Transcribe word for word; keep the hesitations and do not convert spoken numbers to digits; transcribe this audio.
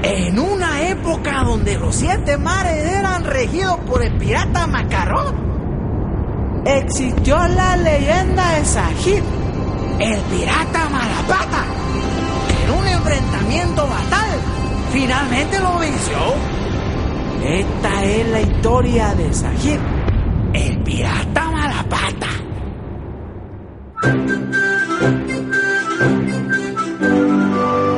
En una época donde los siete mares eran regidos por el pirata Macarrón, existió la leyenda de Sajid, el pirata Malapata, que en un enfrentamiento fatal finalmente lo venció. Esta es la historia de Sajid, el pirata Malapata.